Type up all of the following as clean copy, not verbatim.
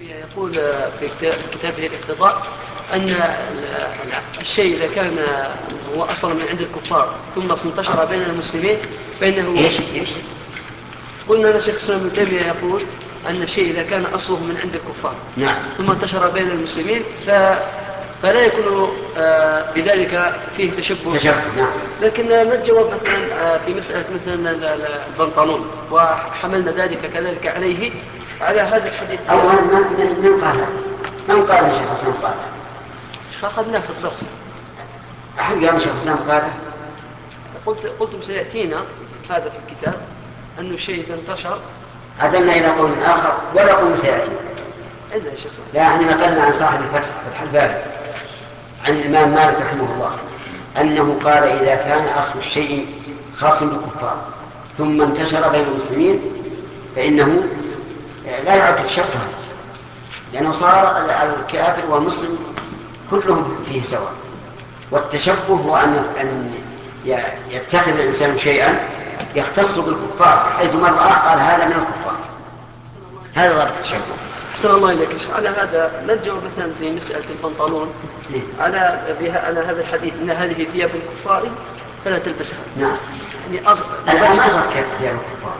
تيمية يقول في كتابه الاقتضاء أن الشيء إذا كان هو أصلا من عند الكفار ثم انتشر بين المسلمين فإنه إيش؟ قلنا أن شيخ الإسلام ابن تيمية يقول أن الشيء إذا كان أصله من عند الكفار نعم. ثم انتشر بين المسلمين فلا يكون بذلك فيه تشبه. نعم. لكن ما الجواب مثلا في مسألة مثلا البنطلون وحملنا ذلك كذلك على هذا الحديث؟ أولا من قال الشيخ الإسلام قال؟ أخذناه في الدرس. أحد قال الشيخ الإسلام قال؟ قلتم سيأتينا هذا في الكتاب أنه شيء إذا انتشر. عدلنا إلى قول آخر ولا قول سيأتي. إلا يا شيخ. لا، احنا نقلنا عن صاحب فتح الباري عن الإمام مالك رحمه الله أنه قال إذا كان أصل الشيء خاص بالكفار ثم انتشر بين المسلمين فإنه لا يعد تشبها، لأنه صار الكافر والمسلم كلهم فيه سواء. والتشبه هو أن يتخذ الإنسان شيئا يختص بالكفار حيث من رأى قال هذا من الكفار، هذا ضرب التشبه. أحسن الله إليك. على هذا نرجع مثلا في مسألة البنطلون على هذا الحديث أن هذه ثياب الكفار فلا تلبسها. نعم. يعني الآن ما صارت ثياب الكفار.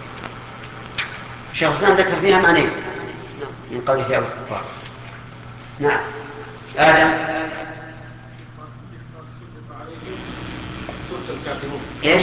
الشيخ الإسلام ذكر فيها معنيين من قول ثياب الكفار. نعم. آدم. إيش؟